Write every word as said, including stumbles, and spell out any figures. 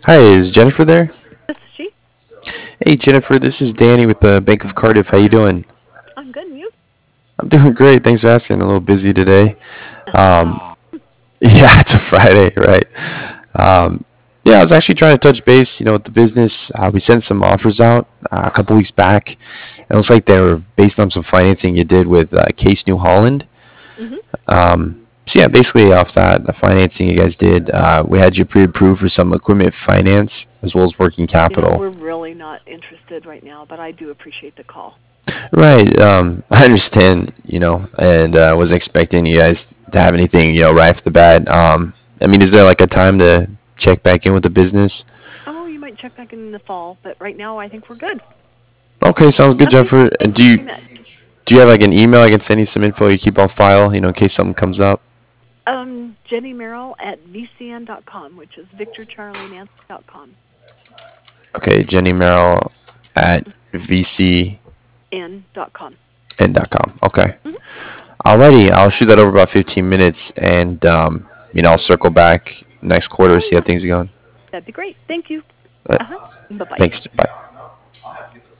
Hi, is Jennifer there? This is she. Hey, Jennifer, this is Danny with the Bank of Cardiff. How you doing? I'm good, and you? I'm doing great. Thanks for asking. A little busy today. Friday. Um, yeah, it's a Friday, right? Um, yeah, I was actually trying to touch base, you know, with the business. Uh, we sent some offers out uh, a couple weeks back. It looks like they were based on some financing you did with uh, Case New Holland. hmm Um, so yeah, basically off that, the financing you guys did, uh, we had you pre-approved for some equipment finance as well as working You know, capital. we're really not interested right now, but I do appreciate the call. Right. Um, I understand, you know, and uh, wasn't expecting you guys to have anything, you know, right off the bat. Um, I mean, is there like a time to check back in with the business? Oh, you might check back in the fall, but right now I think we're good. Okay, sounds good, Okay, Jennifer. And thank do you you very much. do you have like an email I can send you some info you keep on file, you know, in case something comes up? Um, Jenny Merrill at v c n dot com, which is Victor Charlie Nancy dot com. Okay, Jenny Merrill at v c N dot com. n dot com. Okay. Mm-hmm. Alrighty, I'll shoot that over about fifteen minutes, and um, you know, I'll circle back next quarter, Oh see how yeah, things are going. that'd be great. Thank you. Uh, Uh huh. Bye bye. Thanks. Bye.